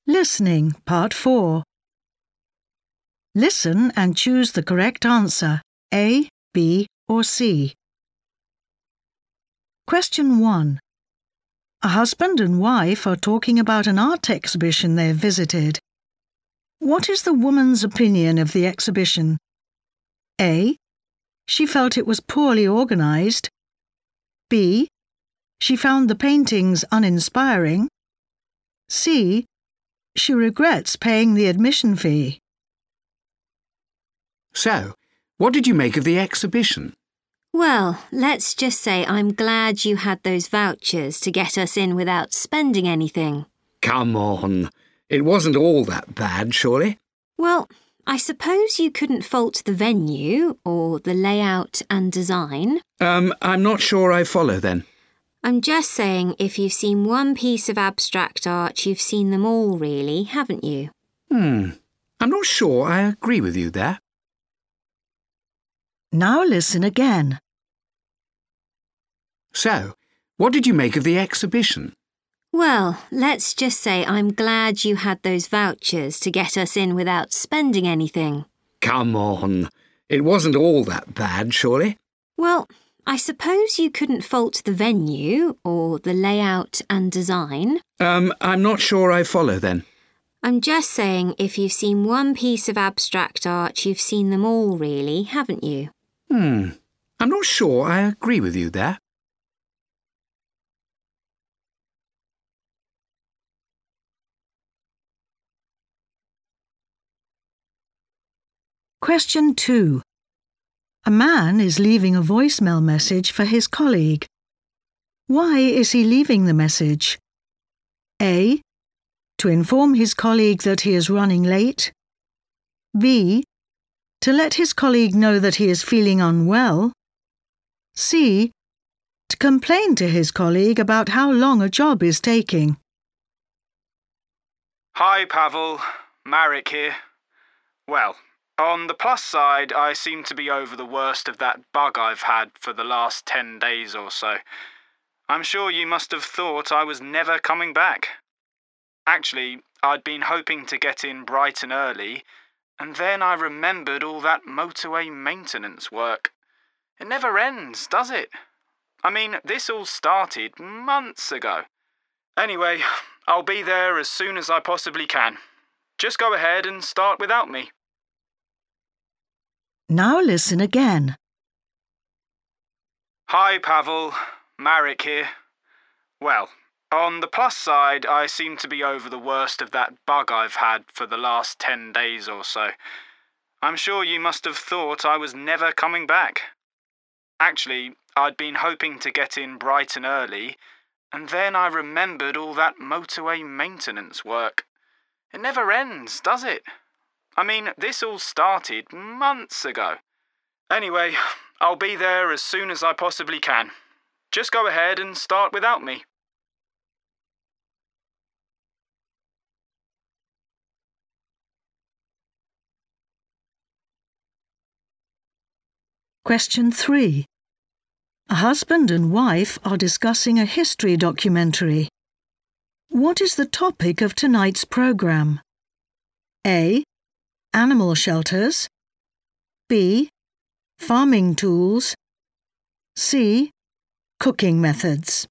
Listening, Part 4. Listen and choose the correct answer, A, B or C. Question 1. A husband and wife are talking about an art exhibition they've visited. What is the woman's opinion of the exhibition? A. She felt it was poorly organised. B. She found the paintings uninspiring. C. She regrets paying the admission fee. So, what did you make of the exhibition? Well, let's just say I'm glad you had those vouchers to get us in without spending anything. Come on. It wasn't all that bad, surely? Well, I suppose you couldn't fault the venue or the layout and design. I'm not sure I follow then. I'm just saying if you've seen one piece of abstract art, you've seen them all really, haven't you? I'm not sure I agree with you there. Now listen again. So, what did you make of the exhibition? Well, let's just say I'm glad you had those vouchers to get us in without spending anything. Come on. It wasn't all that bad, surely? Well, I suppose you couldn't fault the venue or the layout and design. I'm not sure I follow then. I'm just saying if you've seen one piece of abstract art, you've seen them all really, haven't you? I'm not sure I agree with you there. Question 2. A man is leaving a voicemail message for his colleague. Why is he leaving the message? A. To inform his colleague that he is running late. B. To let his colleague know that he is feeling unwell. C. To complain to his colleague about how long a job is taking. Hi, Pavel. Marek here. Well, on the plus side, I seem to be over the worst of that bug I've had for the last 10 days or so. I'm sure you must have thought I was never coming back. Actually, I'd been hoping to get in bright and early, and then I remembered all that motorway maintenance work. It never ends, does it? I mean, this all started months ago. Anyway, I'll be there as soon as I possibly can. Just go ahead and start without me. Now listen again. Hi, Pavel. Marek here. Well, on the plus side, I seem to be over the worst of that bug I've had for the last 10 days or so. I'm sure you must have thought I was never coming back. Actually, I'd been hoping to get in bright and early, and then I remembered all that motorway maintenance work. It never ends, does it? I mean, this all started months ago. Anyway, I'll be there as soon as I possibly can. Just go ahead and start without me. Question 3. A husband and wife are discussing a history documentary. What is the topic of tonight's program? A. Animal shelters. B. Farming tools. C. Cooking methods.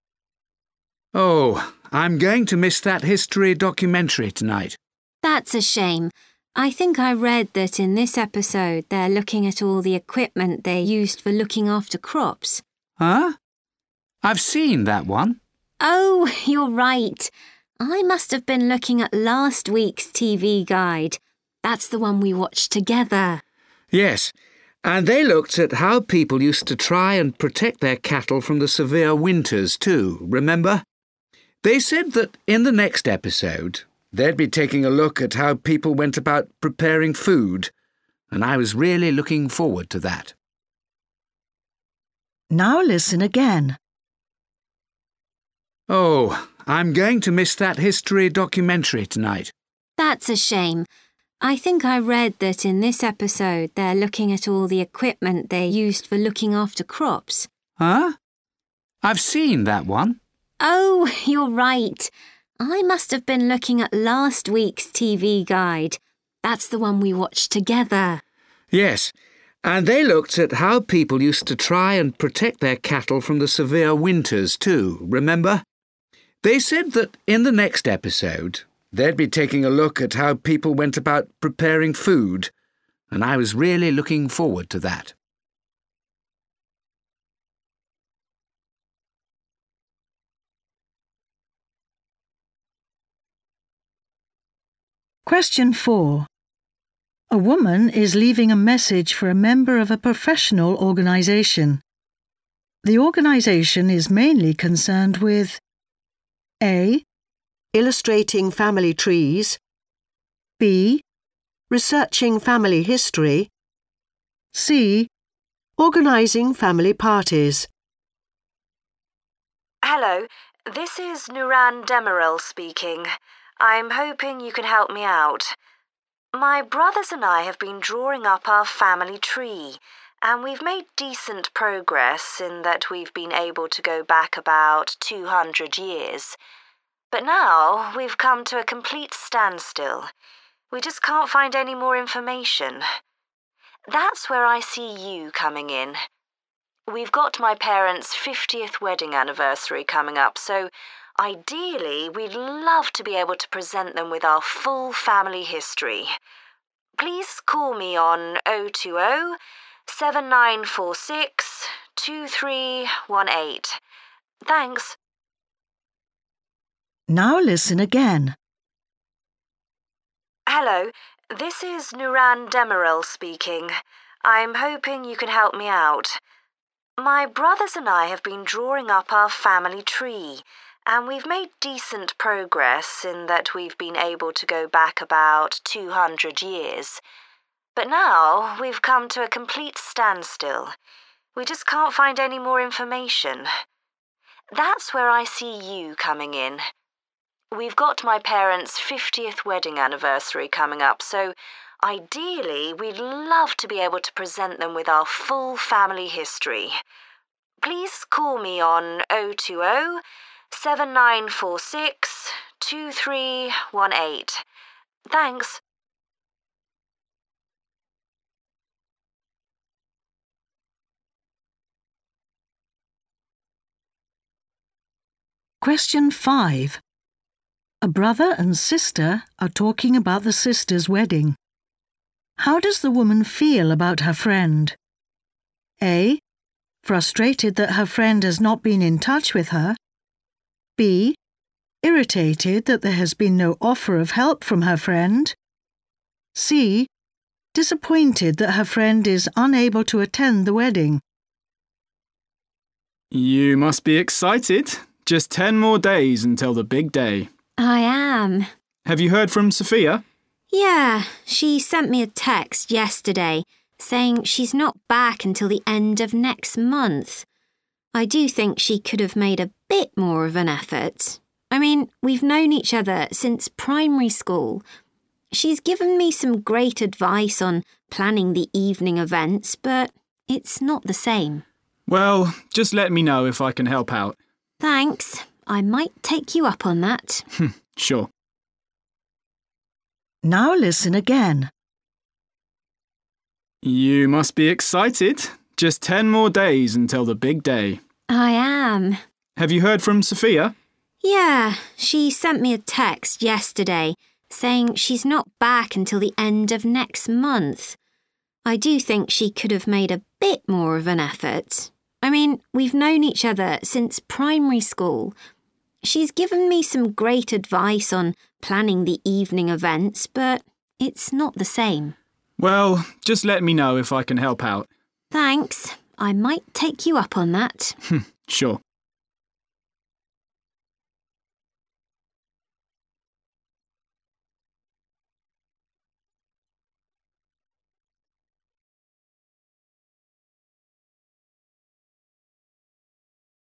Oh, I'm going to miss that history documentary tonight. That's a shame. I think I read that in this episode they're looking at all the equipment they used for looking after crops. Huh? I've seen that one. Oh, you're right. I must have been looking at last week's TV guide. That's the one we watched together. Yes, and they looked at how people used to try and protect their cattle from the severe winters too, remember? They said that in the next episode they'd be taking a look at how people went about preparing food, and I was really looking forward to that. Now listen again. Oh, I'm going to miss that history documentary tonight. That's a shame. I think I read that in this episode they're looking at all the equipment they used for looking after crops. Huh? I've seen that one. Oh, you're right. I must have been looking at last week's TV guide. That's the one we watched together. Yes, and they looked at how people used to try and protect their cattle from the severe winters too, remember? They said that in the next episode, they'd be taking a look at how people went about preparing food, and I was really looking forward to that. Question 4. A woman is leaving a message for a member of a professional organisation. The organisation is mainly concerned with A. Illustrating family trees. B. Researching family history. C. Organising family parties. Hello, this is Nuran Demirel speaking. I'm hoping you can help me out. My brothers and I have been drawing up our family tree, and we've made decent progress in that we've been able to go back about 200 years. But now we've come to a complete standstill. We just can't find any more information. That's where I see you coming in. We've got my parents' 50th wedding anniversary coming up, so ideally we'd love to be able to present them with our full family history. Please call me on 020 7946 2318. Thanks. Now listen again. Hello, this is Nuran Demirel speaking. I'm hoping you can help me out. My brothers and I have been drawing up our family tree, and we've made decent progress in that we've been able to go back about 200 years. But now we've come to a complete standstill. We just can't find any more information. That's where I see you coming in. We've got my parents' 50th wedding anniversary coming up, so ideally we'd love to be able to present them with our full family history. Please call me on 020 7946 2318. Thanks. Question 5. A brother and sister are talking about the sister's wedding. How does the woman feel about her friend? A. Frustrated that her friend has not been in touch with her. B. Irritated that there has been no offer of help from her friend. C. Disappointed that her friend is unable to attend the wedding. You must be excited. Just 10 more days until the big day. I am. Have you heard from Sophia? Yeah, she sent me a text yesterday saying she's not back until the end of next month. I do think she could have made a bit more of an effort. I mean, we've known each other since primary school. She's given me some great advice on planning the evening events, but it's not the same. Well, just let me know if I can help out. Thanks. I might take you up on that. Sure. Now listen again. You must be excited. Just 10 more days until the big day. I am. Have you heard from Sophia? Yeah, she sent me a text yesterday saying she's not back until the end of next month. I do think she could have made a bit more of an effort. I mean, we've known each other since primary school. She's given me some great advice on planning the evening events, but it's not the same. Well, just let me know if I can help out. Thanks. I might take you up on that. Sure.